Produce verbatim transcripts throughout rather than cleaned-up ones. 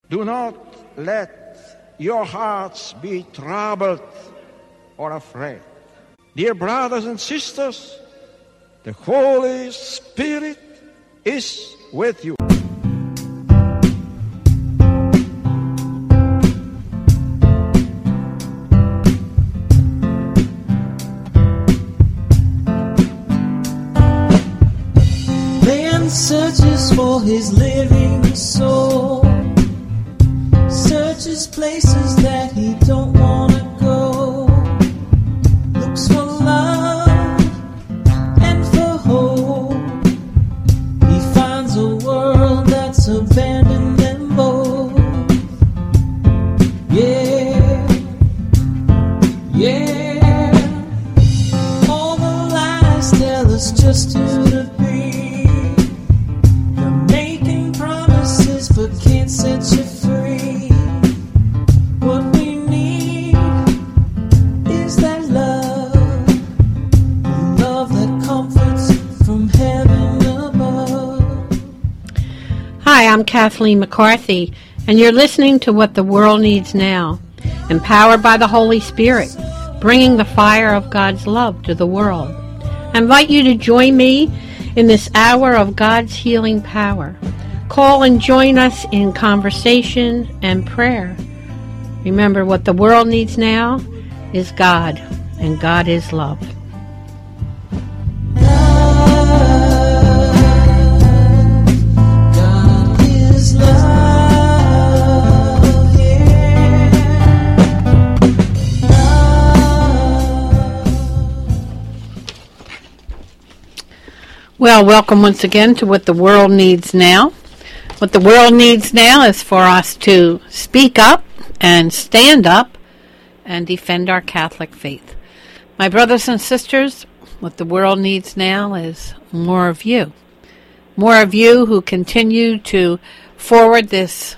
Do not let your hearts be troubled or afraid. Dear brothers and sisters, the Holy Spirit is with you. Man searches for his living soul, searches places that he don't want to go, looks for love and for hope. He finds a world that's abandoned them both. Yeah, yeah. All the lies tell us just who to be. They're making promises but can't set you free. What we need is that love, the love that comforts from heaven above. Hi, I'm Kathleen McCarthy, and you're listening to What the World Needs Now, empowered by the Holy Spirit, bringing the fire of God's love to the world. I invite you to join me in this hour of God's healing power. Call and join us in conversation and prayer. Remember, what the world needs now is God, and God is love. God is love, yeah. Well, welcome once again to What the World Needs Now. What the world needs now is for us to speak up and stand up and defend our Catholic faith. My brothers and sisters, what the world needs now is more of you. More of you who continue to forward this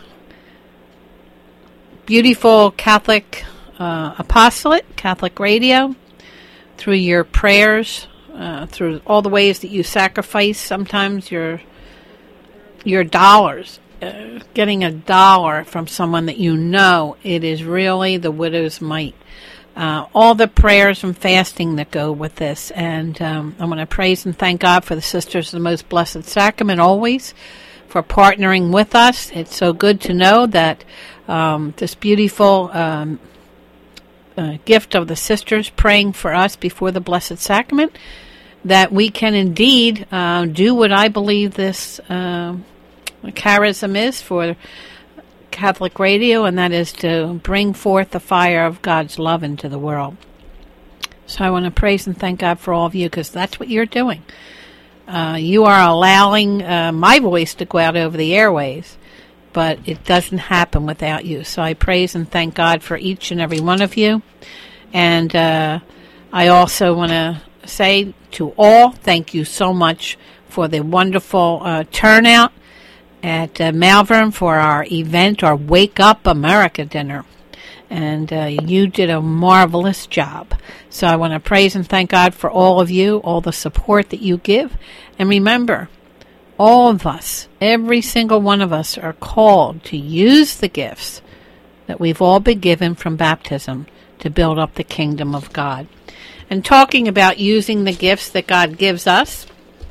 beautiful Catholic uh, apostolate, Catholic radio, through your prayers, uh, through all the ways that you sacrifice, sometimes your your dollars. Uh, getting a dollar from someone that you know, it is really the widow's mite. Uh, all the prayers and fasting that go with this. And um, I want to praise and thank God for the Sisters of the Most Blessed Sacrament always for partnering with us. It's so good to know that um, this beautiful um, uh, gift of the Sisters praying for us before the Blessed Sacrament, that we can indeed uh, do what I believe this uh, charism is for Catholic radio, and that is to bring forth the fire of God's love into the world. So I want to praise and thank God for all of you, because that's what you're doing. Uh, you are allowing uh, my voice to go out over the airways, but it doesn't happen without you. So I praise and thank God for each and every one of you. And uh, I also want to say to all, thank you so much for the wonderful uh, turnout at uh, Malvern for our event, our Wake Up America dinner. And uh, you did a marvelous job. So I want to praise and thank God for all of you, all the support that you give. And remember, all of us, every single one of us, are called to use the gifts that we've all been given from baptism to build up the kingdom of God. And talking about using the gifts that God gives us,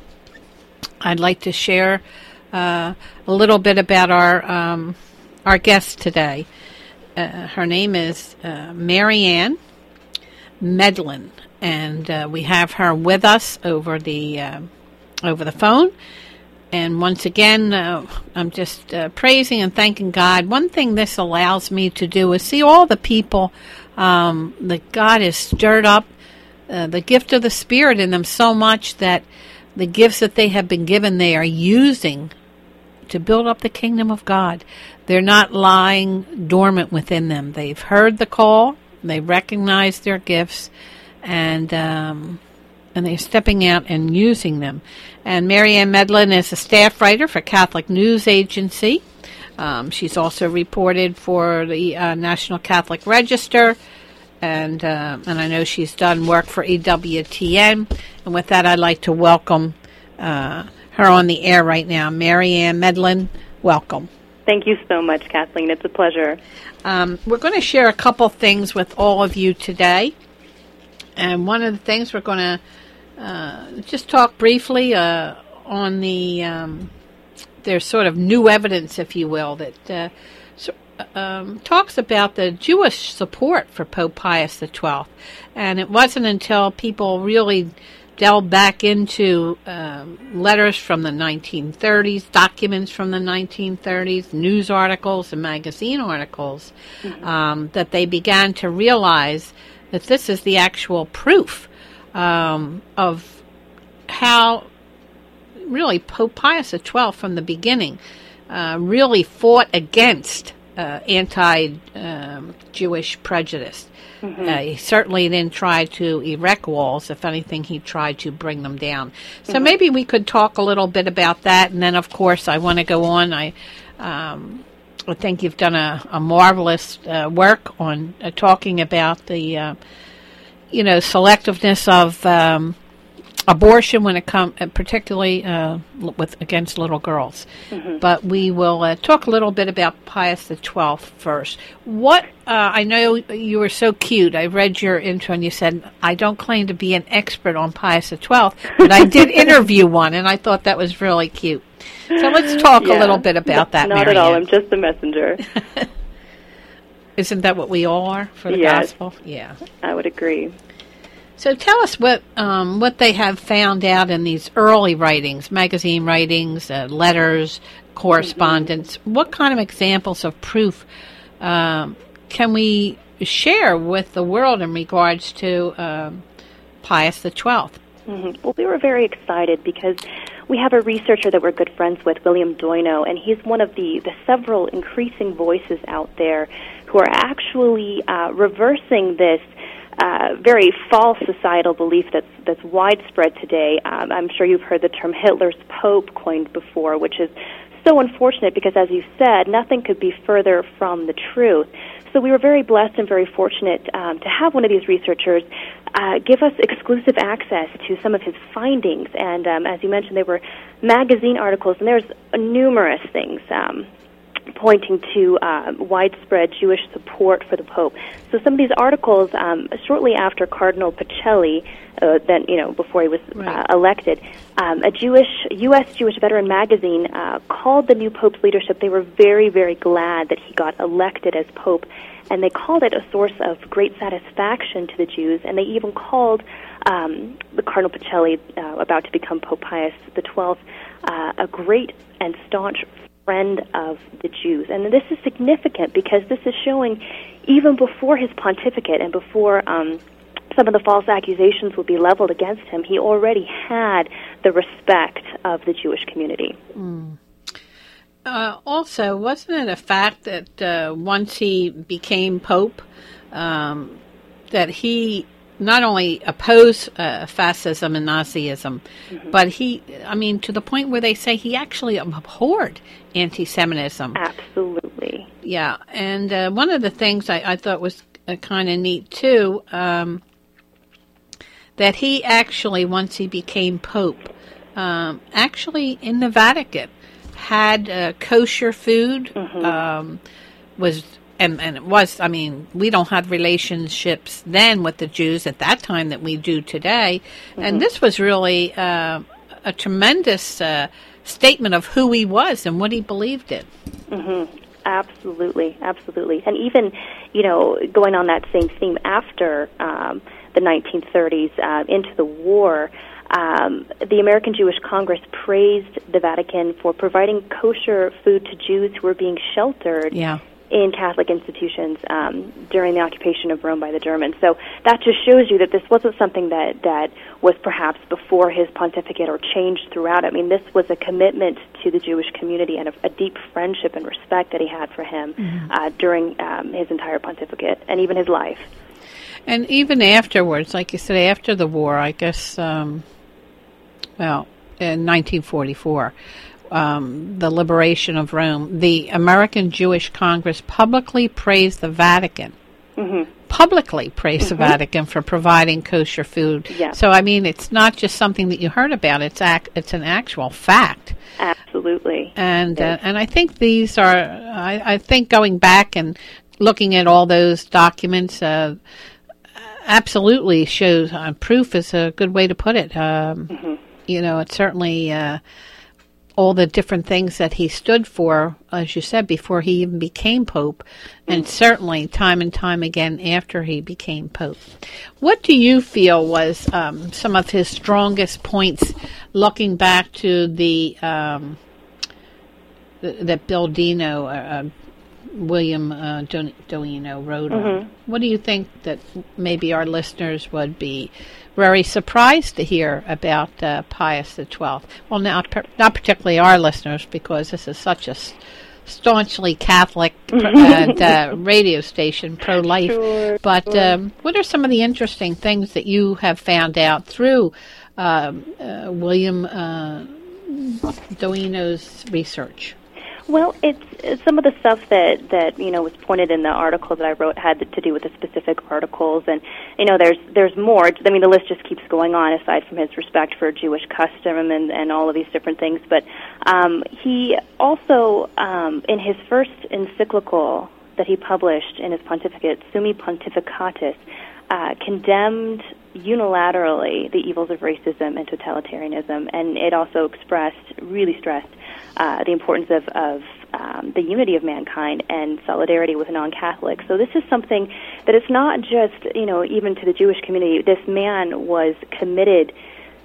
I'd like to share Uh, a little bit about our um, our guest today. Uh, her name is uh, Marianne Medlin, and uh, we have her with us over the uh, over the phone. And once again, uh, I'm just uh, praising and thanking God. One thing this allows me to do is see all the people um, that God has stirred up, uh, the gift of the Spirit in them so much that the gifts that they have been given, they are using to build up the kingdom of God. They're not lying dormant within them. They've heard the call, they recognize their gifts, and um, and they're stepping out and using them. And Marianne Medlin is a staff writer for Catholic News Agency. Um, she's also reported for the uh, National Catholic Register, and uh, and I know she's done work for E W T N. And with that, I'd like to welcome uh, her on the air right now. Marianne Medlin, welcome. Thank you so much, Kathleen. It's a pleasure. Um, we're going to share a couple things with all of you today. And one of the things we're going to uh, just talk briefly uh, on the, um, there's sort of new evidence, if you will, that uh, so, um, talks about the Jewish support for Pope Pius the twelfth. And it wasn't until people really delved back into um, letters from the nineteen thirties, documents from the nineteen thirties, news articles and magazine articles, mm-hmm. um, that they began to realize that this is the actual proof um, of how really Pope Pius the twelfth from the beginning uh, really fought against uh, anti-Jewish um, prejudice. Mm-hmm. Uh, he certainly didn't try to erect walls. If anything, he tried to bring them down. So mm-hmm. maybe we could talk a little bit about that. And then, of course, I want to go on. I um, I think you've done a, a marvelous uh, work on uh, talking about the, uh, you know, selectiveness of um, abortion when it comes, particularly uh, with against little girls. Mm-hmm. But we will uh, talk a little bit about Pius the twelfth first. What uh, I know you were so cute. I read your intro and you said, "I don't claim to be an expert on Pius the twelfth, but I did interview one," and I thought that was really cute. So let's talk yeah, a little bit about that. Not Marianne. At all. I'm just a messenger. Isn't that what we all are for the yes, gospel? Yeah, I would agree. So tell us what um, what they have found out in these early writings, magazine writings, uh, letters, correspondence. Mm-hmm. What kind of examples of proof um, can we share with the world in regards to um, Pius the twelfth? Mm-hmm. Well, we were very excited because we have a researcher that we're good friends with, William Doino, and he's one of the, the several increasing voices out there who are actually uh, reversing this Uh, very false societal belief that's that's widespread today. Um, I'm sure you've heard the term Hitler's Pope coined before, which is so unfortunate because, as you said, nothing could be further from the truth. So we were very blessed and very fortunate um, to have one of these researchers uh, give us exclusive access to some of his findings. And um, as you mentioned, they were magazine articles, and there's numerous things Um, pointing to uh, widespread Jewish support for the Pope. So some of these articles, um, shortly after Cardinal Pacelli, uh, then you know before he was right. uh, elected, um, a Jewish U S Jewish Veteran magazine uh, called the new Pope's leadership. They were very, very glad that he got elected as Pope, and they called it a source of great satisfaction to the Jews. And they even called um, the Cardinal Pacelli, uh, about to become Pope Pius the twelfth, uh, a great and staunch friend of the Jews. And this is significant because this is showing even before his pontificate and before um, some of the false accusations would be leveled against him, he already had the respect of the Jewish community. Mm. Uh, also, wasn't it a fact that uh, once he became Pope, um, that he not only opposed uh, fascism and Nazism, mm-hmm. but he, I mean, to the point where they say he actually abhorred anti-Semitism. Absolutely. Yeah, and uh, one of the things I, I thought was uh, kind of neat, too, um, that he actually, once he became Pope, um, actually in the Vatican, had uh, kosher food, mm-hmm. um, was... And, and it was, I mean, we don't have relationships then with the Jews at that time that we do today. Mm-hmm. And this was really uh, a tremendous uh, statement of who he was and what he believed in. Mm-hmm. Absolutely, absolutely. And even, you know, going on that same theme after um, the nineteen thirties uh, into the war, um, the American Jewish Congress praised the Vatican for providing kosher food to Jews who were being sheltered yeah. in Catholic institutions um, during the occupation of Rome by the Germans. So that just shows you that this wasn't something that, that was perhaps before his pontificate or changed throughout. I mean, this was a commitment to the Jewish community and a, a deep friendship and respect that he had for him mm-hmm. uh, during um, his entire pontificate and even his life. And even afterwards, like you said, after the war, I guess, um, well, in nineteen forty-four, Um, the liberation of Rome, the American Jewish Congress publicly praised the Vatican, mm-hmm. publicly praised mm-hmm. the Vatican for providing kosher food. Yeah. So, I mean, it's not just something that you heard about. It's ac- it's an actual fact. Absolutely. And uh, and I think these are, I, I think going back and looking at all those documents uh, absolutely shows, uh, proof is a good way to put it. Um, mm-hmm. You know, it's certainly... Uh, all the different things that he stood for, as you said, before he even became Pope, and certainly time and time again after he became Pope. What do you feel was um, some of his strongest points, looking back to the um, th- that Bill Dino, uh, William uh, Don- Dino wrote mm-hmm. on? What do you think that maybe our listeners would be very surprised to hear about uh, Pius the twelfth? Well, not, per- not particularly our listeners, because this is such a s- staunchly Catholic uh, uh, radio station, pro-life. Sure, but sure. Um, what are some of the interesting things that you have found out through uh, uh, William uh, Dino's research? Well, it's, it's some of the stuff that, that, you know, was pointed in the article that I wrote had to do with the specific articles. And, you know, there's there's more. I mean, the list just keeps going on, aside from his respect for Jewish custom and, and all of these different things. But um, he also, um, in his first encyclical that he published in his pontificate, Summi Pontificatus, uh, condemned unilaterally the evils of racism and totalitarianism. And it also expressed, really stressed, Uh, the importance of, of um, the unity of mankind and solidarity with non-Catholics. So this is something that it's not just, you know, even to the Jewish community. This man was committed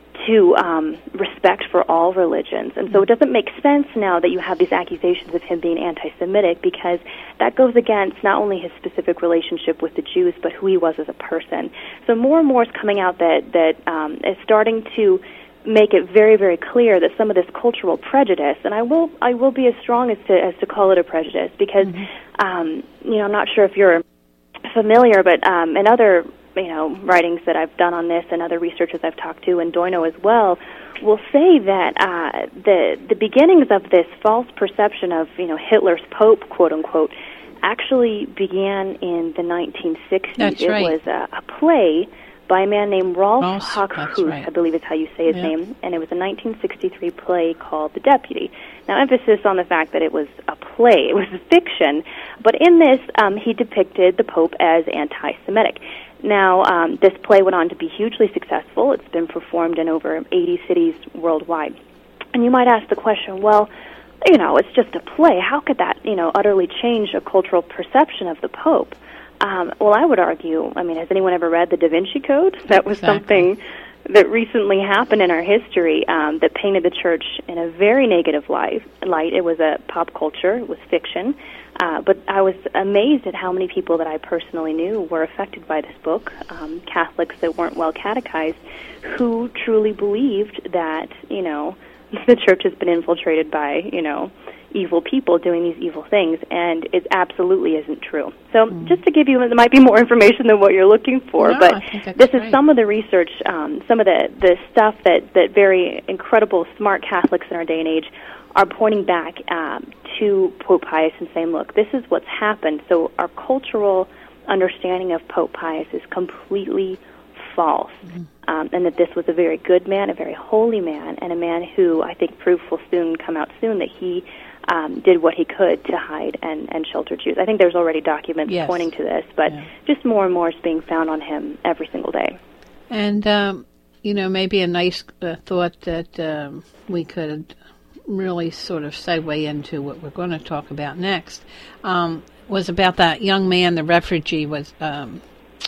to um, respect for all religions. And so it doesn't make sense now that you have these accusations of him being anti-Semitic, because that goes against not only his specific relationship with the Jews, but who he was as a person. So more and more is coming out that, that um, is starting to make it very, very clear that some of this cultural prejudice, and I will, I will be as strong as to as to call it a prejudice, because, mm-hmm. um, you know, I'm not sure if you're familiar, but um, in other, you know, writings that I've done on this and other researchers I've talked to, and Doino as well, will say that uh, the the beginnings of this false perception of, you know, Hitler's Pope, quote unquote, actually began in the nineteen sixties. That's it right. was a, a play by a man named Rolf Rolf, Hochhuth, right. I believe is how you say his yep. name, and it was a nineteen sixty-three play called The Deputy. Now, emphasis on the fact that it was a play, it was a fiction, but in this, um, he depicted the Pope as anti-Semitic. Now, um, this play went on to be hugely successful. It's been performed in over eighty cities worldwide. And you might ask the question, well, you know, it's just a play. How could that, you know, utterly change a cultural perception of the Pope? Um, well, I would argue, I mean, has anyone ever read the Da Vinci Code? That was exactly. something that recently happened in our history um, that painted the church in a very negative light. light. It was a pop culture, it was fiction, uh, but I was amazed at how many people that I personally knew were affected by this book, um, Catholics that weren't well catechized, who truly believed that, you know, the church has been infiltrated by, you know, evil people doing these evil things, and it absolutely isn't true. So mm. just to give you, there might be more information than what you're looking for, no, but this great. is some of the research, um, some of the, the stuff that, that very incredible, smart Catholics in our day and age are pointing back um, to Pope Pius and saying, look, this is what's happened. So our cultural understanding of Pope Pius is completely false. Mm-hmm. Um, and that this was a very good man, a very holy man, and a man who I think proof will soon come out soon that he um, did what he could to hide and, and shelter Jews. I think there's already documents yes. pointing to this, but yeah. just more and more is being found on him every single day. And, um, you know, maybe a nice uh, thought that um, we could really sort of segue into what we're going to talk about next um, was about that young man, the refugee, was... Um,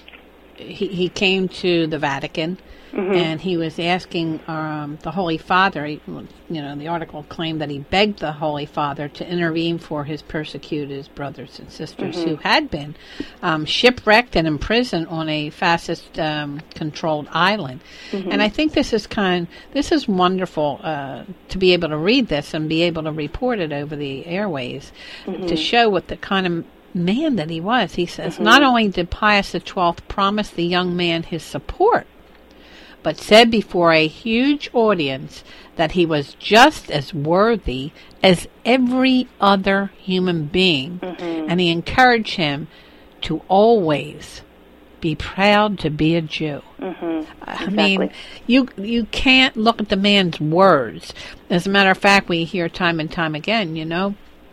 He, he came to the Vatican, mm-hmm. and he was asking um, the Holy Father, he, you know, the article claimed that he begged the Holy Father to intervene for his persecuted brothers and sisters mm-hmm. who had been um, shipwrecked and imprisoned on a fascist-controlled um, island. Mm-hmm. And I think this is kind, this is wonderful uh, to be able to read this and be able to report it over the airways mm-hmm. to show what the kind of man that he was. He says, mm-hmm. not only did Pius the twelfth promise the young man his support, but said before a huge audience that he was just as worthy as every other human being, mm-hmm. and he encouraged him to always be proud to be a Jew. Mm-hmm. I Exactly. mean, you you can't look at the man's words. As a matter of fact, we hear time and time again, you know,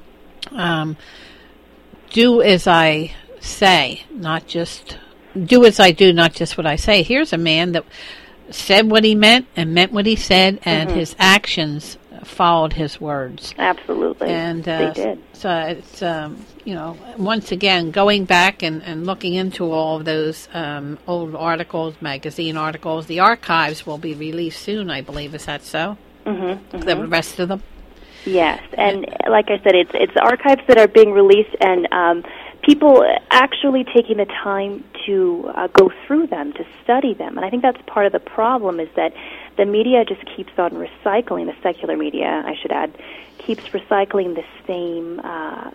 um, do as I say, not just, do as I do, not just what I say. Here's a man that said what he meant and meant what he said, and Mm-hmm. his actions followed his words. Absolutely. And uh, they did. so it's, um, you know, once again, going back and, and looking into all of those um, old articles, magazine articles. The archives will be released soon, I believe. Is that so? Mm-hmm. The rest of them? Yes, and like I said, it's it's archives that are being released, and um, people actually taking the time to uh, go through them, to study them. And I think that's part of the problem, is that the media just keeps on recycling, the secular media, I should add, keeps recycling the same uh,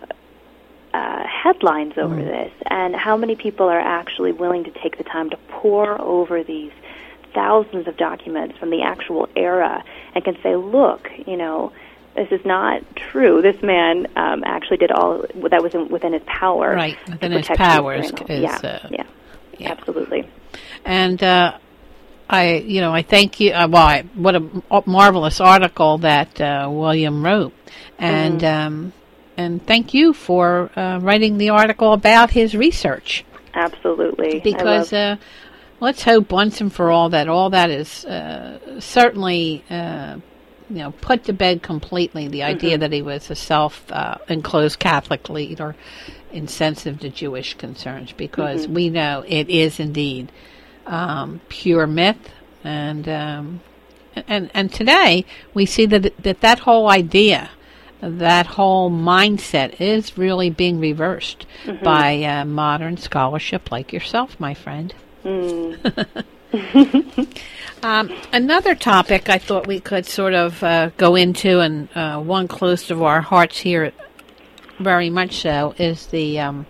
uh, headlines over Mm. this. And how many people are actually willing to take the time to pore over these thousands of documents from the actual era and can say, look, you know, this is not true. This man um, actually did all that was in, within his power. Right, to within his protect powers Israel. is, yeah, uh, yeah, yeah. absolutely. And uh, I, you know, I thank you. Uh, well, I, what a marvelous article that uh, William wrote, and Mm-hmm. um, and thank you for uh, writing the article about his research. Absolutely. Because I love, uh, let's hope once and for all that all that is uh, certainly, uh, you know, put to bed completely. The idea Mm-hmm. that he was a self-enclosed Catholic leader, insensitive to Jewish concerns, because Mm-hmm. we know it is indeed um, pure myth, and um, and and today we see that that that whole idea, that whole mindset is really being reversed Mm-hmm. by uh, modern scholarship like yourself, my friend. mm, Um, another topic I thought we could sort of uh, go into, and uh, one close to our hearts here, very much so, is the, um,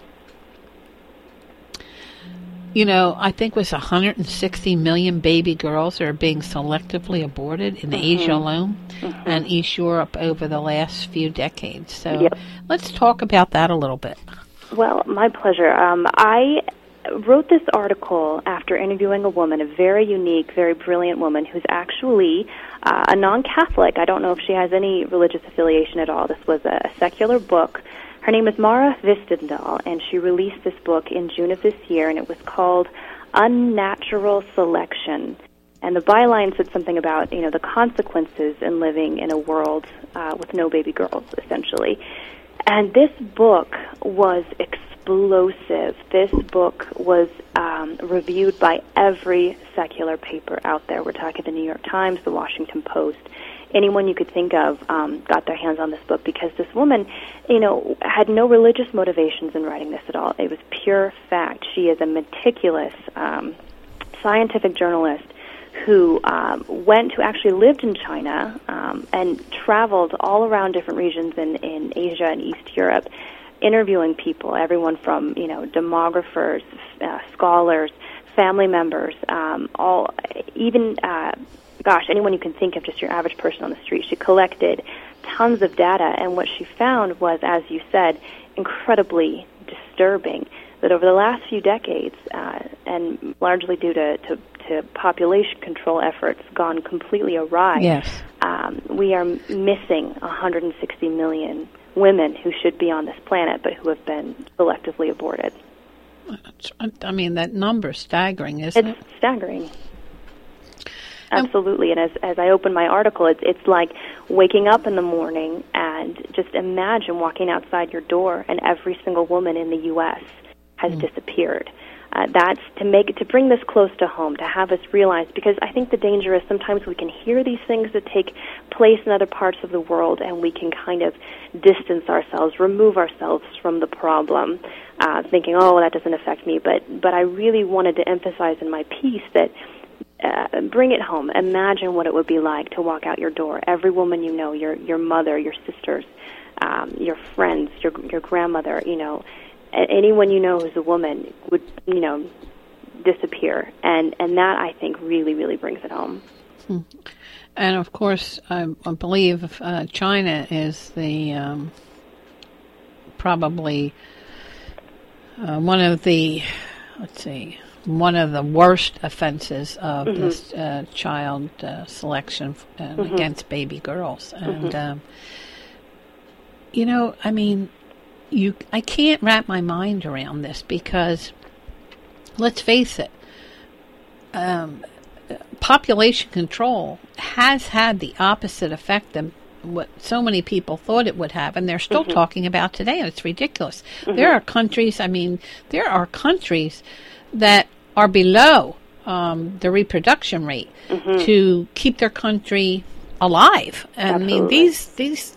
you know, I think it was one hundred sixty million baby girls are being selectively aborted in Asia alone and East Europe over the last few decades. So Yep. let's talk about that a little bit. well, my pleasure. Um, I wrote this article after interviewing a woman, a very unique, very brilliant woman who's actually uh, a non-Catholic. I don't know if she has any religious affiliation at all. This was a, a secular book. Her name is Mara Vistendahl, and she released this book in June of this year, and it was called Unnatural Selection. And the byline said something about, you know, the consequences in living in a world uh, with no baby girls, essentially. And this book was explosive. This book was um, reviewed by every secular paper out there. We're talking the New York Times, the Washington Post. Anyone you could think of um, got their hands on this book, because this woman, you know, had no religious motivations in writing this at all. It was pure fact. She is a meticulous um, scientific journalist who um, went to actually lived in China um, and traveled all around different regions in, in Asia and East Europe, interviewing people, everyone from, you know, demographers, uh, scholars, family members, um, all, even, uh, gosh, anyone you can think of, just your average person on the street. She collected tons of data, and what she found was, as you said, incredibly disturbing, that over the last few decades, uh, and largely due to, to, to population control efforts gone completely awry, Yes. um, we are missing one hundred sixty million women who should be on this planet, but who have been selectively aborted. I mean, that number's staggering, isn't It's it? staggering. Absolutely, and as as I open my article, it's it's like waking up in the morning and just imagine walking outside your door and every single woman in the U S has mm. disappeared. Uh, that's to make it, to bring this close to home, to have us realize, because I think the danger is sometimes we can hear these things that take place in other parts of the world, and we can kind of distance ourselves, remove ourselves from the problem, uh, thinking, oh, that doesn't affect me. But but I really wanted to emphasize in my piece that uh, bring it home. Imagine what it would be like to walk out your door. Every woman you know, your your mother, your sisters, um, your friends, your your grandmother, you know, anyone you know who's a woman would, you know, disappear. And, and that, I think, really, really brings it home. Hmm. And, of course, I, I believe uh, China is the um, probably uh, one of the, let's see, one of the worst offenses of Mm-hmm. this uh, child uh, selection uh, Mm-hmm. against baby girls. And, Mm-hmm. um, you know, I mean, you, I can't wrap my mind around this because, let's face it, um, population control has had the opposite effect than what so many people thought it would have, and they're still Mm-hmm. talking about today, and it's ridiculous. There are countries, I mean, there are countries that are below um, the reproduction rate Mm-hmm. to keep their country alive. I mean, Absolutely. these these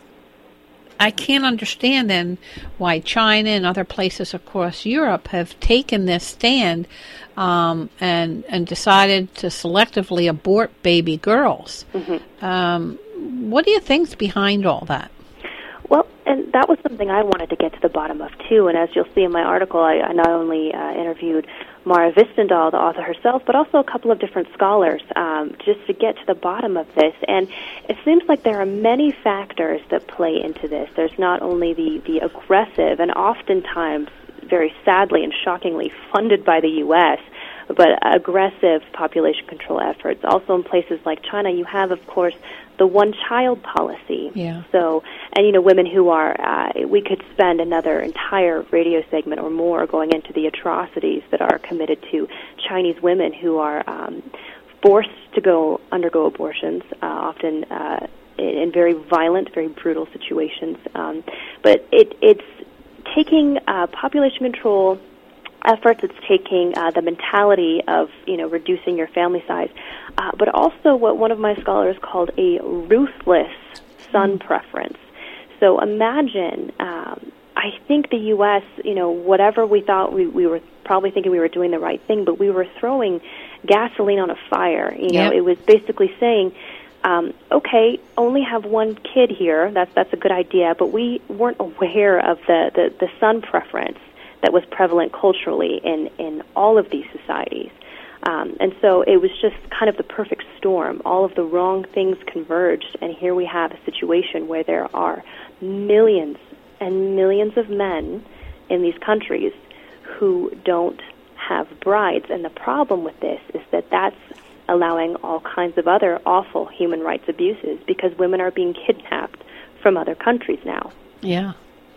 I can't understand then why China and other places across Europe have taken this stand um, and and decided to selectively abort baby girls. Mm-hmm. Um, what do you think's behind all that? Well, and that was something I wanted to get to the bottom of, too. And as you'll see in my article, I, I not only uh, interviewed Mara Vistendahl, the author herself, but also a couple of different scholars um, just to get to the bottom of this. And it seems like there are many factors that play into this. There's not only the, the aggressive and oftentimes, very sadly and shockingly, funded by the U S, but aggressive population control efforts. Also in places like China, you have, of course, the one-child policy. Yeah. So, and, you know, women who are, uh, we could spend another entire radio segment or more going into the atrocities that are committed to Chinese women who are um, forced to go undergo abortions, uh, often uh, in, in very violent, very brutal situations. Um, but it, it's taking uh, population control efforts, it's taking uh, the mentality of, you know, reducing your family size, uh, but also what one of my scholars called a ruthless son preference. So imagine, um, I think the U S, you know, whatever we thought, we, we were probably thinking we were doing the right thing, but we were throwing gasoline on a fire. You know, Yep. It was basically saying, um, okay, only have one kid here, that's, that's a good idea, but we weren't aware of the, the, the son preference that was prevalent culturally in, in all of these societies. Um, and so it was just kind of the perfect storm. All of the wrong things converged, and here we have a situation where there are millions and millions of men in these countries who don't have brides. And the problem with this is that that's allowing all kinds of other awful human rights abuses because women are being kidnapped from other countries now. Yeah.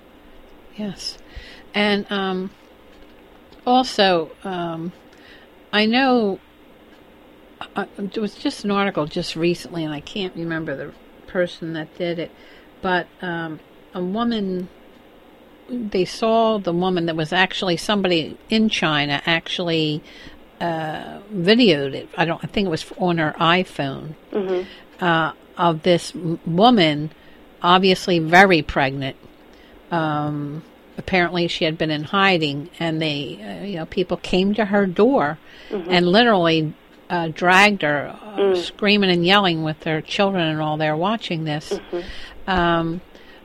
Yes. And um, also, um, I know uh, there was just an article just recently, and I can't remember the person that did it, but um, a woman, they saw the woman that was actually somebody in China actually uh, videoed it. I don't. I think it was on her iPhone Mm-hmm. uh, of this m- woman, obviously very pregnant. Um, apparently, she had been in hiding, and they, uh, you know, people came to her door Mm-hmm. and literally uh, dragged her, uh, Mm. screaming and yelling with their children and all there watching this. Mm-hmm. Um,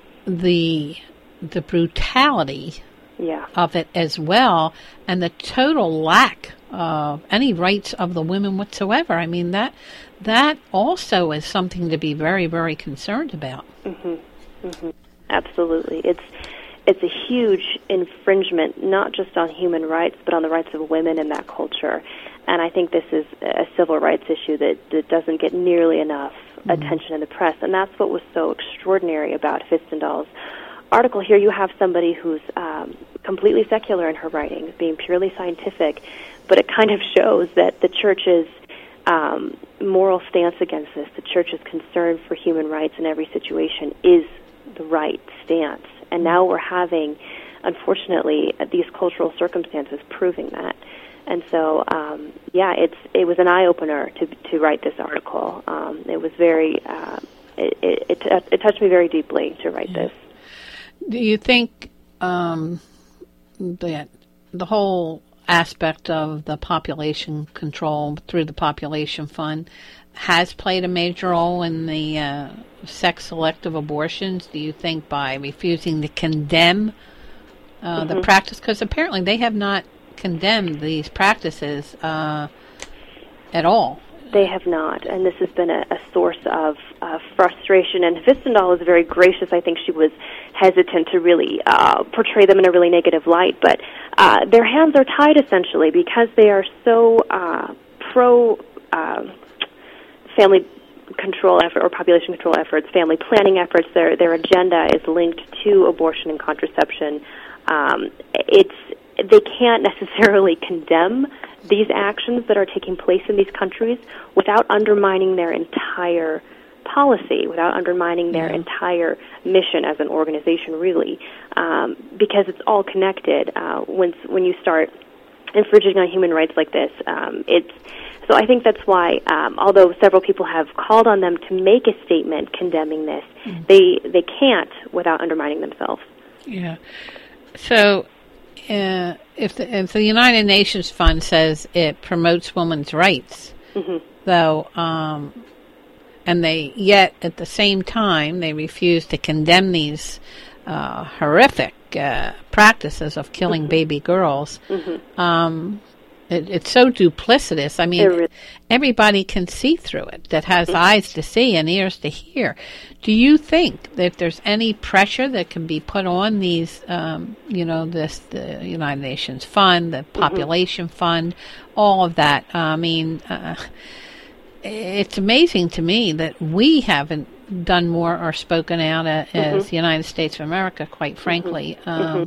the the brutality Yeah. of it as well, and the total lack of any rights of the women whatsoever. I mean, that that also is something to be very, very concerned about. Mm-hmm. Mm-hmm. Absolutely. It's it's a huge infringement, not just on human rights, but on the rights of women in that culture. And I think this is a civil rights issue that, that doesn't get nearly enough mm-hmm. attention in the press. And that's what was so extraordinary about Vistendahl's article. Here you have somebody who's um, completely secular in her writings, being purely scientific, but it kind of shows that the church's um, moral stance against this, the church's concern for human rights in every situation, is the right stance. And now we're having, unfortunately, these cultural circumstances proving that. And so, um, yeah, it's it was an eye opener to to write this article. Um, it was very uh, it, it, it it touched me very deeply to write Yeah. this. Do you think um, that the whole aspect of the population control through the population fund has played a major role in the uh, sex-selective abortions? Do you think by refusing to condemn uh, Mm-hmm. the practice? Because apparently they have not condemned these practices uh, at all. They have not, and this has been a, a source of uh, frustration. And Vistendahl was very gracious. I think she was hesitant to really uh, portray them in a really negative light. But uh, their hands are tied essentially because they are so uh, pro uh, family control effort or population control efforts, family planning efforts. Their their agenda is linked to abortion and contraception. Um, it's they can't necessarily condemn these actions that are taking place in these countries without undermining their entire policy, without undermining their Yeah. entire mission as an organization, really, um, because it's all connected. Uh, when when you start infringing on human rights like this, um, it's so I think that's why, um, although several people have called on them to make a statement condemning this, Mm. they they can't without undermining themselves. Yeah. So, uh, if the, if the United Nations Fund says it promotes women's rights, Mm-hmm. though, um, and they yet at the same time they refuse to condemn these uh, horrific uh, practices of killing Mm-hmm. baby girls. Mm-hmm. Um, it, it's so duplicitous. I mean, It really- everybody can see through it that has Mm-hmm. eyes to see and ears to hear. Do you think that there's any pressure that can be put on these, um, you know, this the United Nations Fund, the Population Fund, all of that? I mean, uh, it's amazing to me that we haven't done more or spoken out uh, as the United States of America, quite frankly. Um,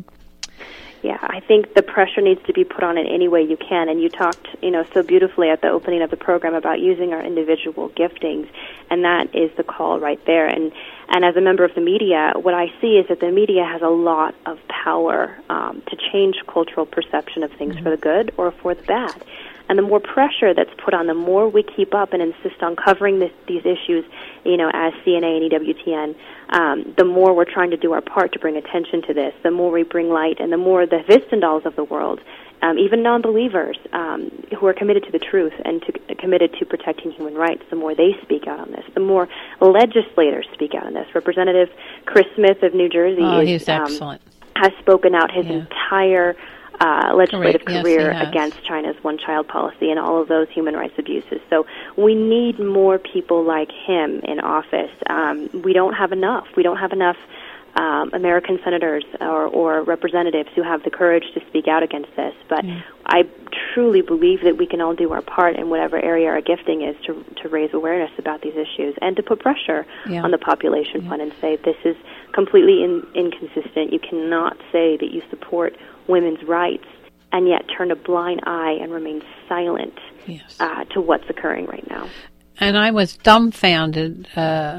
Yeah, I think the pressure needs to be put on in any way you can. And you talked, you know, so beautifully at the opening of the program about using our individual giftings, and that is the call right there. And and as a member of the media, what I see is that the media has a lot of power um, to change cultural perception of things for the good or for the bad. And the more pressure that's put on, the more we keep up and insist on covering this, these issues, you know, as C N A and E W T N, um, the more we're trying to do our part to bring attention to this, the more we bring light, and the more the Vistendals of the world, um, even non-believers um, who are committed to the truth and to, committed to protecting human rights, the more they speak out on this, the more legislators speak out on this. Representative Chris Smith of New Jersey oh, is, he's um, excellent. has spoken out his Yeah. entire uh, legislative Correct. Yes, career he has. against China's one-child policy and all of those human rights abuses. So we need more people like him in office. Um, we don't have enough. We don't have enough um, American senators or, or representatives who have the courage to speak out against this. But Yeah. I truly believe that we can all do our part in whatever area our gifting is to, to raise awareness about these issues and to put pressure Yeah. on the population Yeah. fund and say this is completely in, inconsistent. You cannot say that you support women's rights and yet turn a blind eye and remain silent Yes. uh, to what's occurring right now. And I was dumbfounded, uh,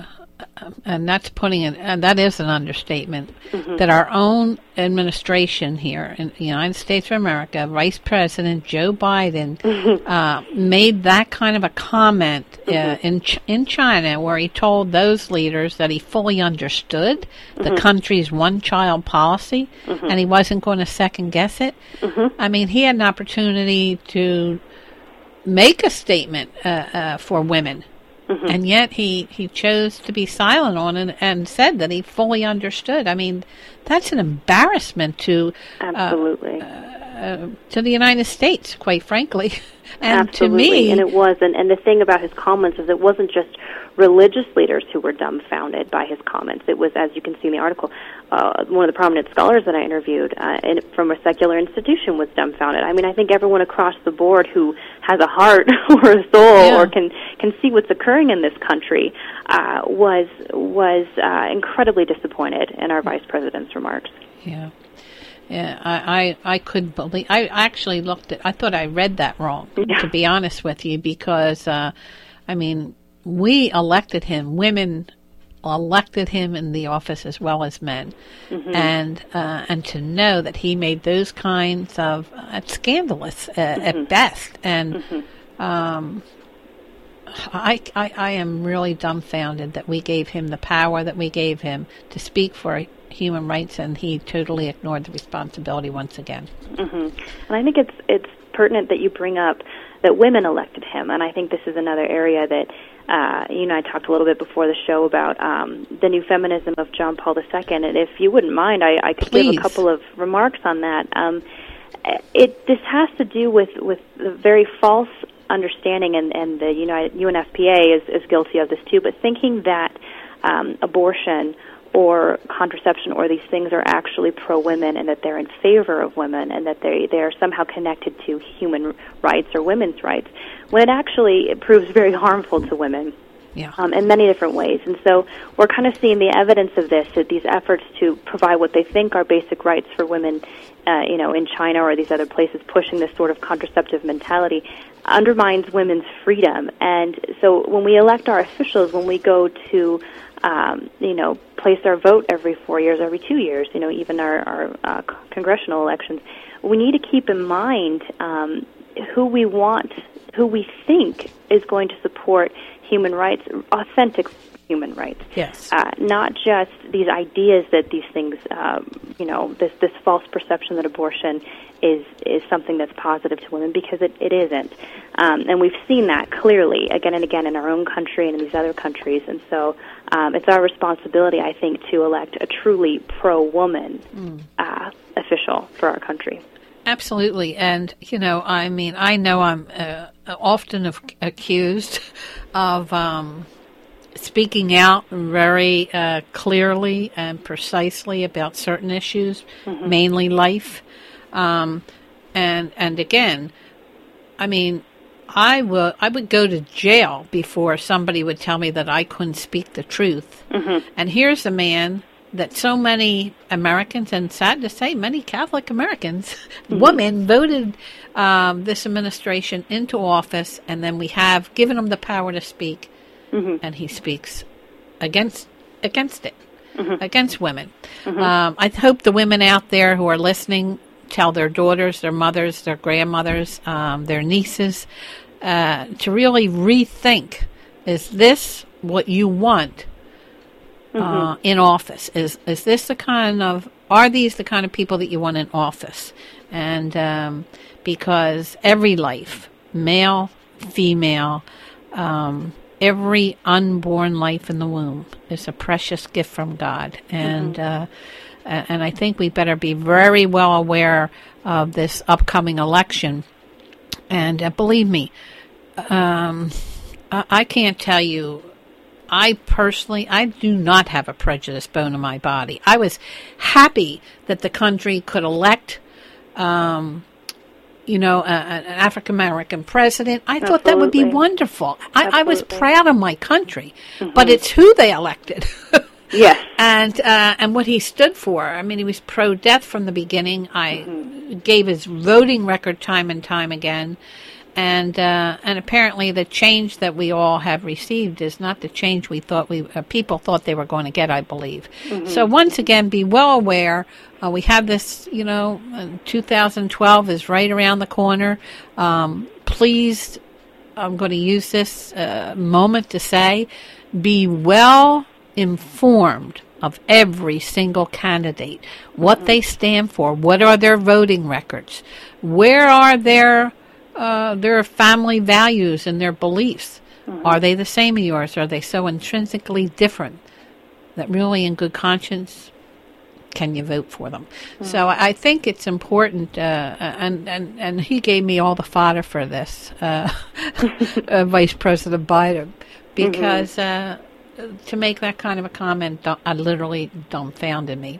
and that's putting it, and that is an understatement, Mm-hmm. that our own administration here in the United States of America, Vice President Joe Biden, Mm-hmm. uh, made that kind of a comment uh, in Ch- in China, where he told those leaders that he fully understood the Mm-hmm. country's one-child policy, and he wasn't going to second-guess it. Mm-hmm. I mean, he had an opportunity to make a statement uh, uh, for women. Mm-hmm. And yet he, he chose to be silent on it and said that he fully understood. I mean, that's an embarrassment to Absolutely. uh, to the United States, quite frankly. And Absolutely. to me, and it was. And, and the thing about his comments is it wasn't just religious leaders who were dumbfounded by his comments. It was, as you can see in the article, uh, one of the prominent scholars that I interviewed uh, in, from a secular institution was dumbfounded. I mean, I think everyone across the board who has a heart or a soul Yeah. or can can see what's occurring in this country uh, was was uh, incredibly disappointed in our vice president's remarks. yeah. Yeah, I, I, I couldn't believe. I actually looked at. I thought I read that wrong. Yeah. To be honest with you, because uh, I mean, we elected him. Women elected him in the office as well as men, Mm-hmm. and uh, and to know that he made those kinds of uh, it's scandalous uh, Mm-hmm. at best, and um, I, I I am really dumbfounded that we gave him the power that we gave him to speak for human rights, and he totally ignored the responsibility once again. Mm-hmm. And I think it's it's pertinent that you bring up that women elected him, and I think this is another area that uh, you and I talked a little bit before the show about um, the new feminism of John Paul the Second. And if you wouldn't mind, I, I could Please. give a couple of remarks on that. Um, it this has to do with with the very false understanding, and, and the United U N F P A is, is guilty of this too, but thinking that um, abortion or contraception or these things are actually pro-women and that they're in favor of women and that they, they are somehow connected to human rights or women's rights, when it actually it proves very harmful to women. Yeah. Um, in many different ways. And so we're kind of seeing the evidence of this, that these efforts to provide what they think are basic rights for women, uh, you know, in China or these other places, pushing this sort of contraceptive mentality, undermines women's freedom. And so when we elect our officials, when we go to, um, you know, place our vote every four years, every two years, you know, even our, our uh, congressional elections, we need to keep in mind um, who we want, who we think is going to support human rights, authentic human rights. Yes. Uh, not just these ideas that these things, um, you know, this this false perception that abortion is is something that's positive to women, because it, it isn't. Um, and we've seen that clearly again and again in our own country and in these other countries. And so um, it's our responsibility, I think, to elect a truly pro-woman mm. uh, official for our country. Absolutely. And, you know, I mean, I know I'm uh, often of, accused of um, speaking out very uh, clearly and precisely about certain issues, mm-hmm. mainly life. Um, and and again, I mean, I would I would go to jail before somebody would tell me that I couldn't speak the truth. Mm-hmm. And here's a man that so many Americans, and sad to say, many Catholic Americans, mm-hmm. women, voted um, this administration into office, and then we have given him the power to speak, mm-hmm. and he speaks against against it, mm-hmm. against women. Mm-hmm. Um, I hope the women out there who are listening tell their daughters, their mothers, their grandmothers, um, their nieces, uh, to really rethink, is this what you want Uh, mm-hmm. in office? Is is this the kind of, are these the kind of people that you want in office? And um, because every life, male, female, um, every unborn life in the womb is a precious gift from God. And mm-hmm. uh, and I think we better be very well aware of this upcoming election. And uh, believe me, um, I, I can't tell you, I personally, I do not have a prejudiced bone in my body. I was happy that the country could elect, um, you know, a, an African-American president. I Absolutely. thought that would be wonderful. I, I was proud of my country, mm-hmm. but it's who they elected. Yes. And uh, and what he stood for. I mean, he was pro-death from the beginning. I mm-hmm. gave his voting record time and time again. And uh, and apparently the change that we all have received is not the change we thought we uh, people thought they were going to get, I believe. Mm-hmm. So once again, be well aware. Uh, we have this, you know, uh, two thousand twelve is right around the corner. Um, please, I'm going to use this uh, moment to say, be well informed of every single candidate, what mm-hmm. they stand for, what are their voting records, where are their Uh, their family values and their beliefs. Mm-hmm. Are they the same as yours? Are they so intrinsically different that really in good conscience can you vote for them? Mm-hmm. So I think it's important, uh, and, and, and he gave me all the fodder for this, uh, uh, Vice President Biden, because mm-hmm. uh, to make that kind of a comment uh, literally dumbfounded me.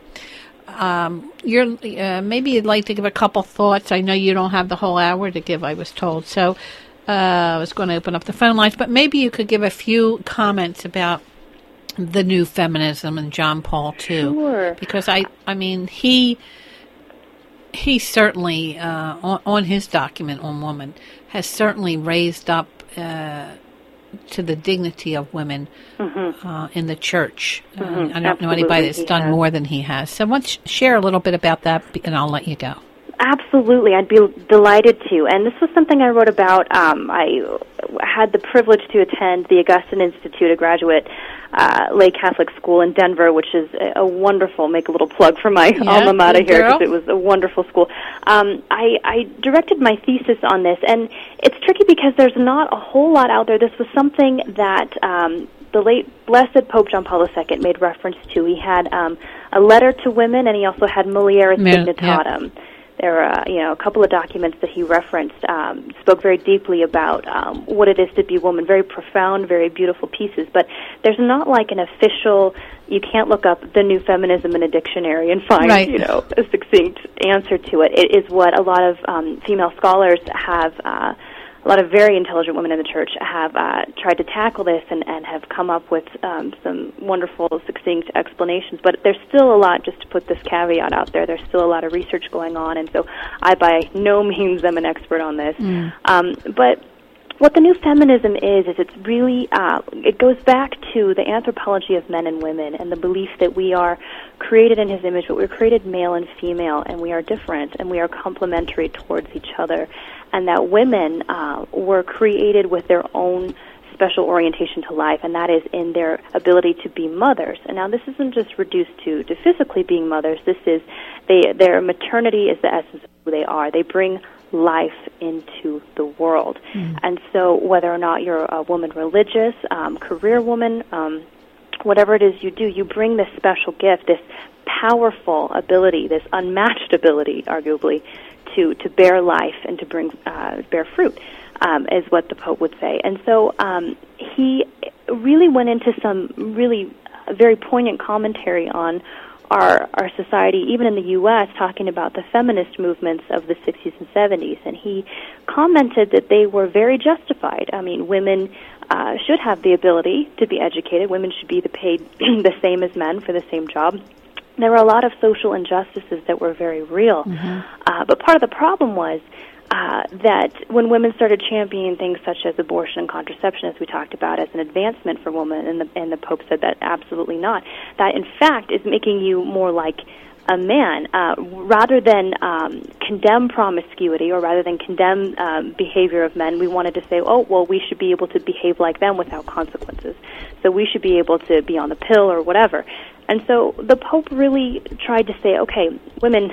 Um, you're uh, maybe you'd like to give a couple thoughts. I know you don't have the whole hour to give, I was told. So uh, I was going to open up the phone lines, but maybe you could give a few comments about the new feminism and John Paul the Second. Sure. Because I, I mean, he he certainly uh, on, on his document on woman has certainly raised up uh, to the dignity of women mm-hmm. uh, in the church. Mm-hmm. Uh, I don't Absolutely. know anybody that's he done has. more than he has. So why don't you share a little bit about that, and I'll let you go. Absolutely. I'd be delighted to. And this was something I wrote about. Um, I had the privilege to attend the Augustine Institute, a graduate uh, lay Catholic school in Denver, which is a, a wonderful, make a little plug for my yeah, alma mater here, because it was a wonderful school. Um, I, I directed my thesis on this, and it's tricky because there's not a whole lot out there. This was something that um, the late Blessed Pope John Paul the Second made reference to. He had um, a letter to women, and he also had Mulieris Mer- Dignitatem. Yeah. there are, uh, you know, a couple of documents that he referenced um, spoke very deeply about um, what it is to be a woman. Very profound, very beautiful pieces. But there's not like an official. You can't look up the new feminism in a dictionary and find, right. you know, a succinct answer to it. It is what a lot of um, female scholars have. Uh, A lot of very intelligent women in the church have uh, tried to tackle this and, and have come up with um, some wonderful, succinct explanations. But there's still a lot, just to put this caveat out there, there's still a lot of research going on, and so I by no means am an expert on this. Mm. Um, but what the new feminism is, is it's really, uh, it goes back to the anthropology of men and women and the belief that we are created in his image, but we're created male and female, and we are different, and we are complementary towards each other, and that women uh, were created with their own special orientation to life, and that is in their ability to be mothers. And now this isn't just reduced to, to physically being mothers. This is, they, their maternity is the essence of who they are. They bring life into the world. Mm. And so whether or not you're a woman religious, um, career woman, um, whatever it is you do, you bring this special gift, this powerful ability, this unmatched ability, arguably, to, to bear life and to bring uh, bear fruit, um, is what the Pope would say. And so um, he really went into some really very poignant commentary on our our society, even in the U S, talking about the feminist movements of the sixties and seventies. And he commented that they were very justified. I mean, women uh, should have the ability to be educated. Women should be the paid the same as men for the same job. There were a lot of social injustices that were very real. Mm-hmm. Uh, but part of the problem was uh, that when women started championing things such as abortion and contraception, as we talked about, as an advancement for women, and the, and the Pope said that absolutely not, that in fact is making you more like a man, uh, rather than um, condemn promiscuity or rather than condemn um, behavior of men. We wanted to say, oh, well, we should be able to behave like them without consequences. So we should be able to be on the pill or whatever. And so the Pope really tried to say, okay, women,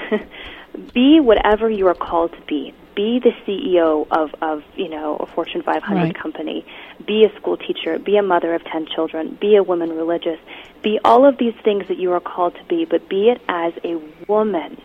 be whatever you are called to be. Be the C E O of, of you know, a Fortune five hundred right. company. Be a school teacher. Be a mother of ten children. Be a woman religious. Be all of these things that you are called to be, but be it as a woman.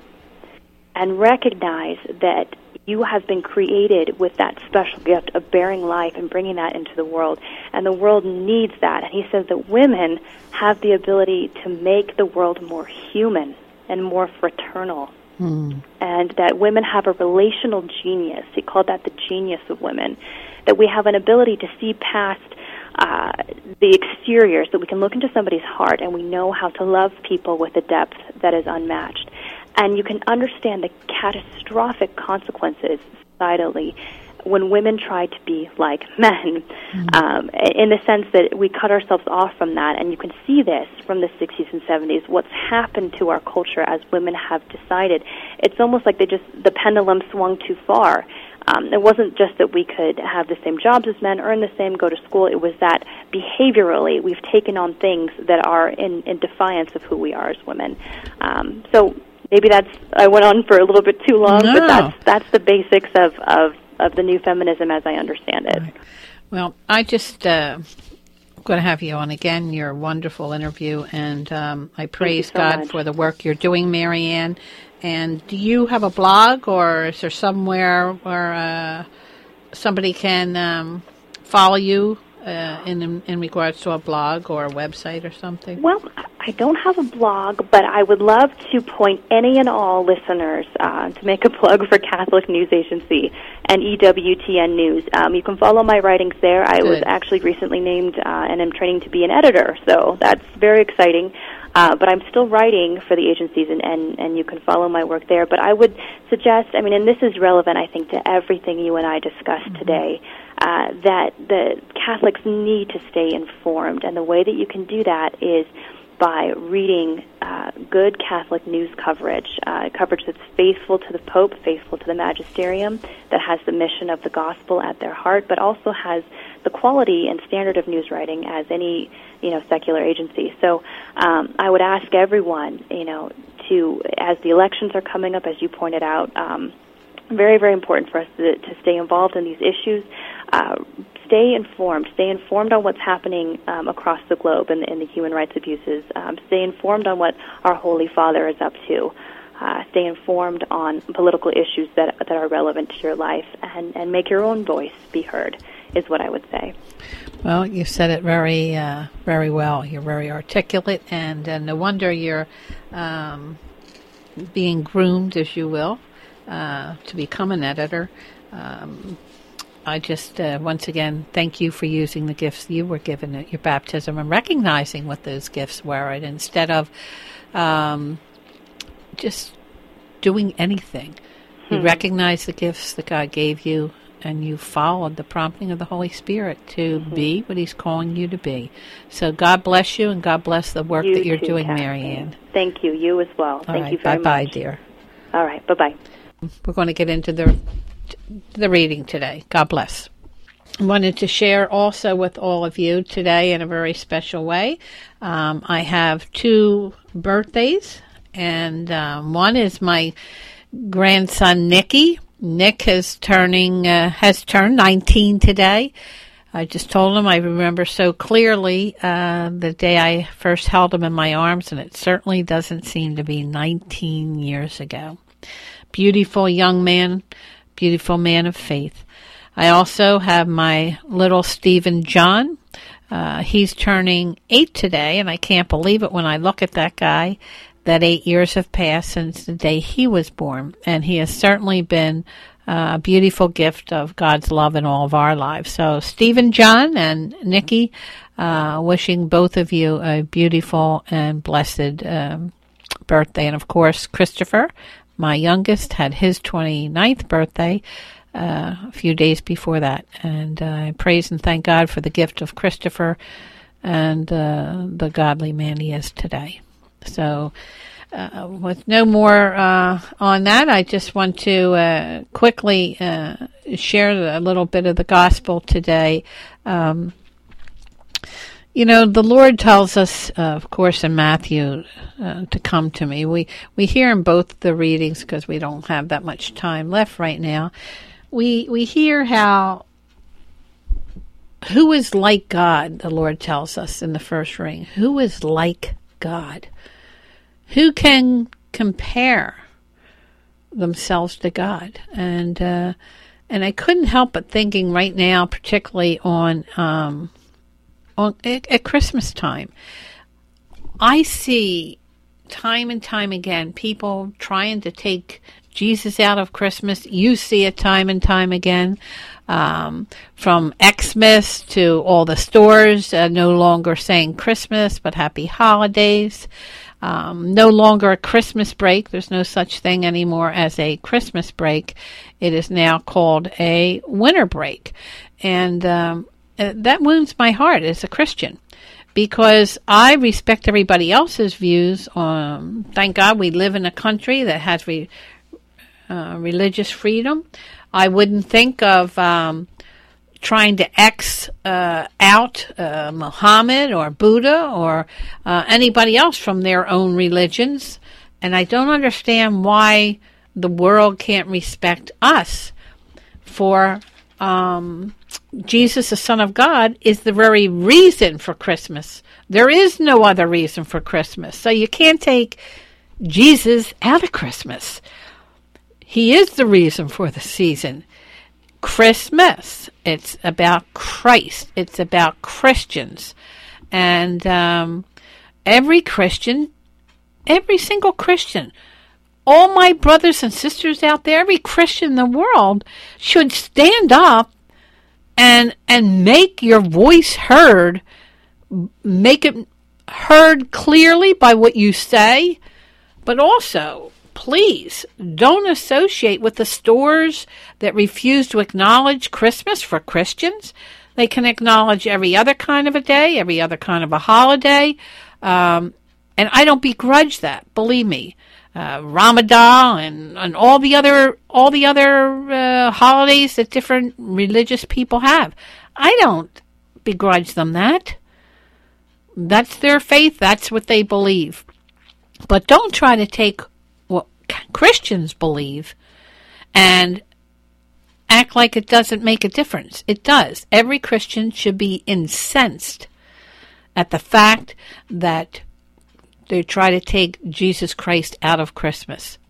And recognize that you have been created with that special gift of bearing life and bringing that into the world. And the world needs that. And he says that women have the ability to make the world more human and more fraternal. Hmm. And that women have a relational genius. He called that the genius of women. That we have an ability to see past uh, the exteriors, that we can look into somebody's heart and we know how to love people with a depth that is unmatched. And you can understand the catastrophic consequences societally when women try to be like men, mm-hmm. um, in the sense that we cut ourselves off from that. And you can see this from the sixties and seventies, what's happened to our culture as women have decided. It's almost like they just the pendulum swung too far. Um, it wasn't just that we could have the same jobs as men, earn the same, go to school. It was that behaviorally we've taken on things that are in, in defiance of who we are as women. Um, so maybe that's, I went on for a little bit too long, no. but that's that's the basics of, of, of the new feminism as I understand it. Right. Well, I just uh, going to have you on again. You're a wonderful interview, and um, I praise so God much. for the work you're doing, Marianne. And do you have a blog, or is there somewhere where uh, somebody can um, follow you uh, in in regards to a blog or a website or something? Well, I don't have a blog, but I would love to point any and all listeners uh, to make a plug for Catholic News Agency and E W T N News. Um, you can follow my writings there. I Good. was actually recently named uh, and am training to be an editor, so that's very exciting. Uh, but I'm still writing for the agencies, and, and, and you can follow my work there. But I would suggest, I mean, and this is relevant, I think, to everything you and I discussed mm-hmm. today, uh, that the Catholics need to stay informed. And the way that you can do that is by reading uh, good Catholic news coverage, uh, coverage that's faithful to the Pope, faithful to the Magisterium, that has the mission of the gospel at their heart, but also has the quality and standard of news writing as any, you know, secular agency. So um, I would ask everyone, you know, to, as the elections are coming up, as you pointed out, um, very, very important for us to, to stay involved in these issues. Uh, stay informed. Stay informed on what's happening um, across the globe in, in the human rights abuses. Um, stay informed on what our Holy Father is up to. uh, stay informed on political issues that that are relevant to your life, and, and make your own voice be heard, is what I would say. Well, you said it very, uh, very well. You're very articulate, and uh, no wonder you're um, being groomed, as you will, uh, to become an editor. Um, I just, uh, once again, thank you for using the gifts you were given at your baptism and recognizing what those gifts were, and instead of um, just doing anything, hmm. you recognize the gifts that God gave you, and you followed the prompting of the Holy Spirit to mm-hmm. be what He's calling you to be. So God bless you, and God bless the work you that you're too, doing, Kathleen. Marianne. Thank you. You as well. All Thank right, you very bye-bye, much. dear. All right, bye-bye. We're going to get into the the reading today. God bless. I wanted to share also with all of you today in a very special way. Um, I have two birthdays, and um, one is my grandson, Nicky. Nick is turning uh, has turned nineteen today. I just told him I remember so clearly uh, the day I first held him in my arms, and it certainly doesn't seem to be nineteen years ago. Beautiful young man, beautiful man of faith. I also have my little Stephen John. Uh, he's turning eight today, and I can't believe it when I look at that guy, that eight years have passed since the day he was born, and he has certainly been uh, a beautiful gift of God's love in all of our lives. So Stephen John and Nikki, uh, wishing both of you a beautiful and blessed um, birthday. And of course, Christopher, my youngest, had his twenty-ninth birthday uh, a few days before that. And uh, I praise and thank God for the gift of Christopher and uh, the godly man he is today. So uh, with no more uh, on that, I just want to uh, quickly uh, share a little bit of the gospel today. Um, you know, the Lord tells us, uh, of course, in Matthew, uh, to come to me. We, we hear in both the readings, because we don't have that much time left right now, we, we hear how who is like God, the Lord tells us in the first reading. Who is like God? Who can compare themselves to God? And uh, and I couldn't help but thinking right now, particularly on um, on at, at Christmas time, I see time and time again people trying to take Jesus out of Christmas. You see it time and time again. Um, from Xmas to all the stores uh, no longer saying Christmas, but Happy Holidays. Um, no longer a Christmas break. There's no such thing anymore as a Christmas break. It is now called a winter break. And um, that wounds my heart as a Christian, because I respect everybody else's views. Um, thank God we live in a country that has re- uh, religious freedom. I wouldn't think of um, trying to X uh, out uh, Muhammad or Buddha or uh, anybody else from their own religions. And I don't understand why the world can't respect us for um, Jesus, the Son of God, is the very reason for Christmas. There is no other reason for Christmas. So you can't take Jesus out of Christmas. He is the reason for the season. Christmas, it's about Christ. It's about Christians. And um, every Christian, every single Christian, all my brothers and sisters out there, every Christian in the world should stand up and and make your voice heard, make it heard clearly by what you say, but also, please don't associate with the stores that refuse to acknowledge Christmas for Christians. They can acknowledge every other kind of a day, every other kind of a holiday, um, and I don't begrudge that. Believe me, uh, Ramadan and, and all the other all the other uh, holidays that different religious people have, I don't begrudge them that. That's their faith. That's what they believe. But don't try to take what Christians believe and act like it doesn't make a difference. It does. Every Christian should be incensed at the fact that they try to take Jesus Christ out of Christmas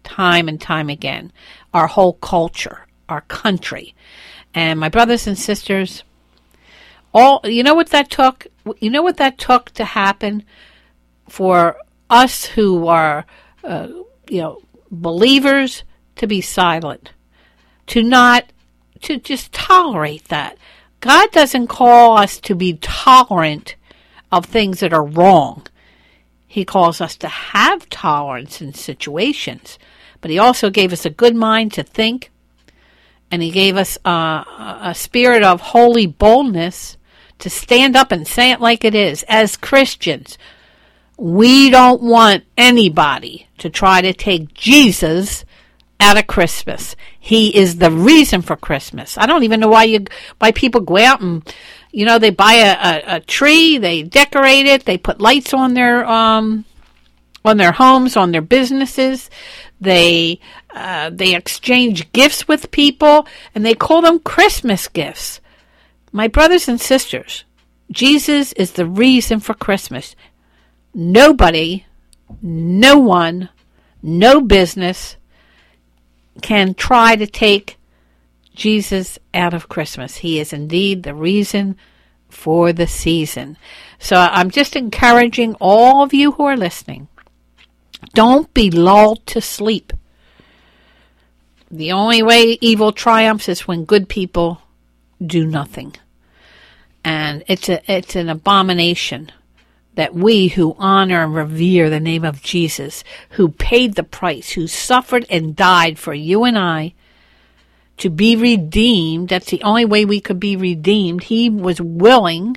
time and time again. Our whole culture, our country. And my brothers and sisters, all you know what that took? You know what that took to happen for us who are, uh, you know, believers to be silent, to not, to just tolerate that. God doesn't call us to be tolerant of things that are wrong. He calls us to have tolerance in situations, but he also gave us a good mind to think, and he gave us uh, a spirit of holy boldness to stand up and say it like it is. As Christians, we don't want anybody to try to take Jesus out of Christmas. He is the reason for Christmas. I don't even know why you why people go out and, you know, they buy a, a, a tree, they decorate it, they put lights on their um on their homes, on their businesses. They uh, they exchange gifts with people, and they call them Christmas gifts. My brothers and sisters, Jesus is the reason for Christmas. Nobody, no one, no business can try to take Jesus out of Christmas. He is indeed the reason for the season. So I'm just encouraging all of you who are listening, don't be lulled to sleep. The only way evil triumphs is when good people do nothing. And it's a it's an abomination that we who honor and revere the name of Jesus, who paid the price, who suffered and died for you and I to be redeemed, that's the only way we could be redeemed. He was willing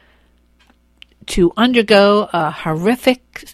to undergo a horrific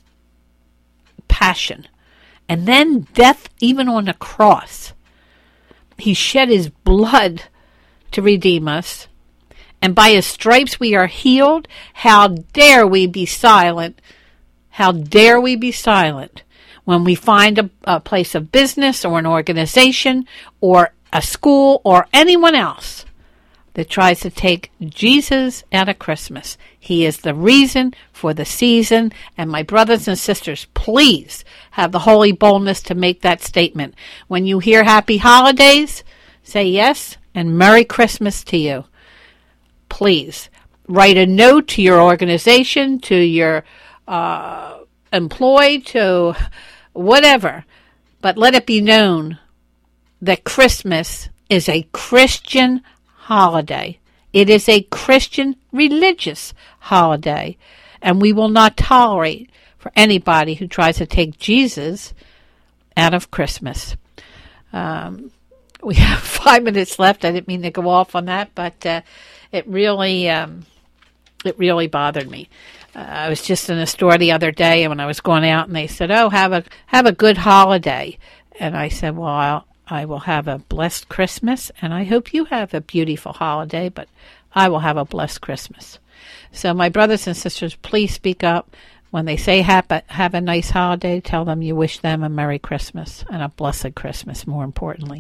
passion and then death even on a cross. He shed his blood to redeem us. And by his stripes we are healed. How dare we be silent? How dare we be silent when we find a, a place of business or an organization or a school or anyone else that tries to take Jesus out of Christmas. He is the reason for the season. And my brothers and sisters, please have the holy boldness to make that statement. When you hear happy holidays, say yes and Merry Christmas to you. Please write a note to your organization, to your uh, employee, to whatever. But let it be known that Christmas is a Christian holiday. It is a Christian religious holiday. And we will not tolerate for anybody who tries to take Jesus out of Christmas. Um, we have five minutes left. I didn't mean to go off on that, but uh, it really, um, it really bothered me. Uh, I was just in a store the other day, and when I was going out, and they said, "Oh, have a have a good holiday," and I said, "Well, I'll, I will have a blessed Christmas, and I hope you have a beautiful holiday, but I will have a blessed Christmas." So, my brothers and sisters, please speak up. When they say have a, have a nice holiday, tell them you wish them a Merry Christmas and a blessed Christmas, more importantly.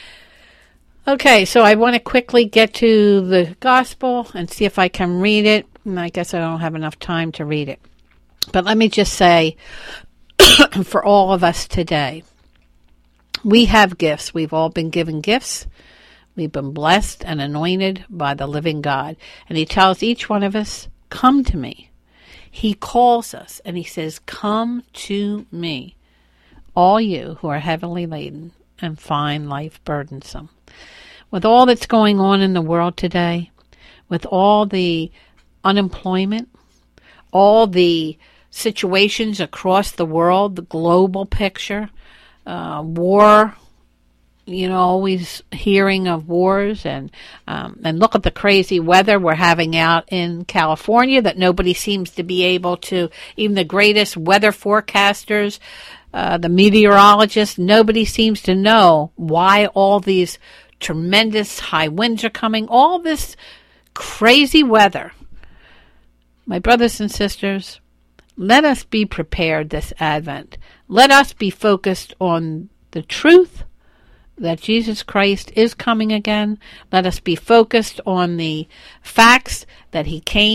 Okay, so I want to quickly get to the gospel and see if I can read it. And I guess I don't have enough time to read it. But let me just say, for all of us today, we have gifts. We've all been given gifts. We've been blessed and anointed by the living God. And he tells each one of us, come to me. He calls us and he says, come to me, all you who are heavily laden and find life burdensome. With all that's going on in the world today, with all the unemployment, all the situations across the world, the global picture, uh, war, you know, always hearing of wars, and um, and look at the crazy weather we're having out in California that nobody seems to be able to, even the greatest weather forecasters, uh, the meteorologists, nobody seems to know why all these tremendous high winds are coming, all this crazy weather. My brothers and sisters, let us be prepared this Advent. Let us be focused on the truth that Jesus Christ is coming again. Let us be focused on the facts that he came,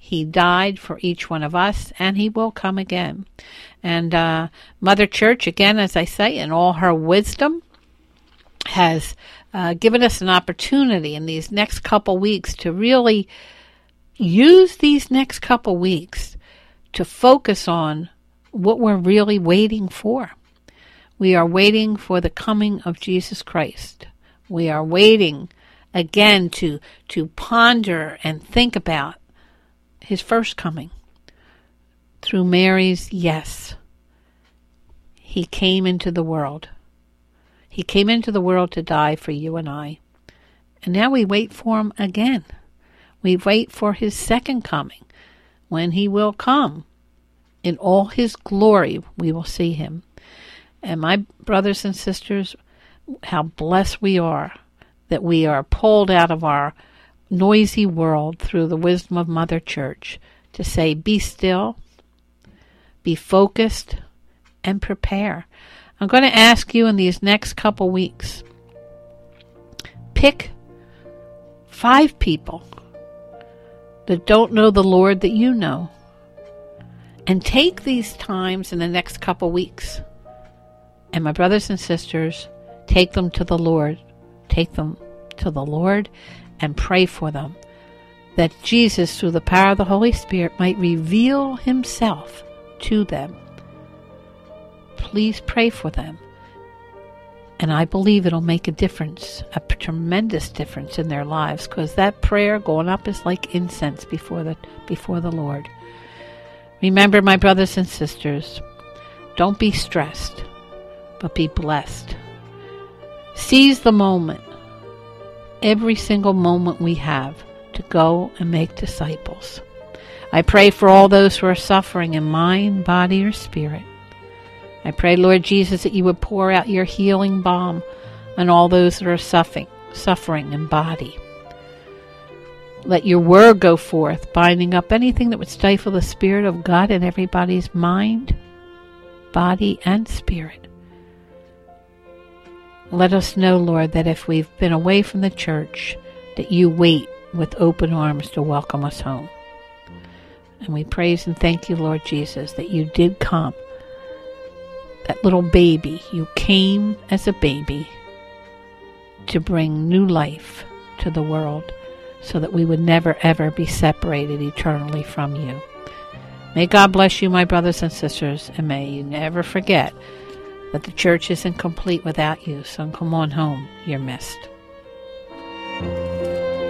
He died for each one of us, and he will come again. And uh, Mother Church, again, as I say, in all her wisdom, has uh, given us an opportunity in these next couple weeks to really use these next couple weeks to focus on what we're really waiting for. We are waiting for the coming of Jesus Christ. We are waiting again to to ponder and think about his first coming. Through Mary's yes, he came into the world. He came into the world to die for you and I. And now we wait for him again. We wait for his second coming, when he will come. In all his glory, we will see him. And my brothers and sisters, how blessed we are that we are pulled out of our noisy world through the wisdom of Mother Church to say, be still, be focused, and prepare. I'm going to ask you in these next couple weeks, pick five people that don't know the Lord that you know, and take these times in the next couple weeks. And my brothers and sisters, take them to the Lord. Take them to the Lord and pray for them, that Jesus, through the power of the Holy Spirit, might reveal himself to them. Please pray for them. And I believe it'll make a difference, a tremendous difference in their lives, because that prayer going up is like incense before the before the Lord. Remember, my brothers and sisters, don't be stressed, but be blessed. Seize the moment, every single moment we have, to go and make disciples. I pray for all those who are suffering in mind, body, or spirit. I pray, Lord Jesus, that you would pour out your healing balm on all those that are suffering, suffering in body. Let your word go forth, binding up anything that would stifle the Spirit of God in everybody's mind, body, and spirit. Let us know, Lord, that if we've been away from the church, that you wait with open arms to welcome us home. And we praise and thank you, Lord Jesus, that you did come. That little baby, you came as a baby to bring new life to the world, so that we would never, ever be separated eternally from you. May God bless you, my brothers and sisters, and may you never forget that the church isn't complete without you. So come on home, you're missed.